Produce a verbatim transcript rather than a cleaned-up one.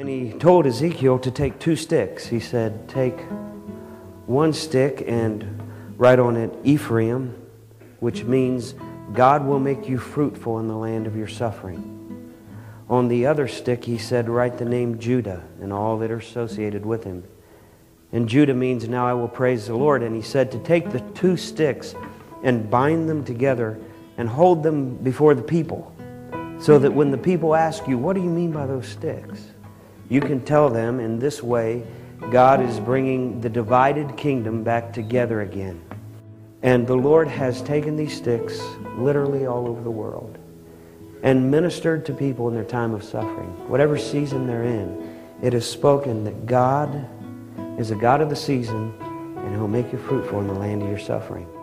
And he told Ezekiel to take two sticks. He said, take one stick and write on it Ephraim, which means God will make you fruitful in the land of your suffering. On the other stick, he said, write the name Judah and all that are associated with him. And Judah means, now I will praise the Lord. And he said to take the two sticks and bind them together and hold them before the people, so that when the people ask you, what do you mean by those sticks? You can tell them in this way, God is bringing the divided kingdom back together again. And the Lord has taken these sticks literally all over the world and ministered to people in their time of suffering. Whatever season they're in, it is spoken that God is a God of the season, and He'll make you fruitful in the land of your suffering.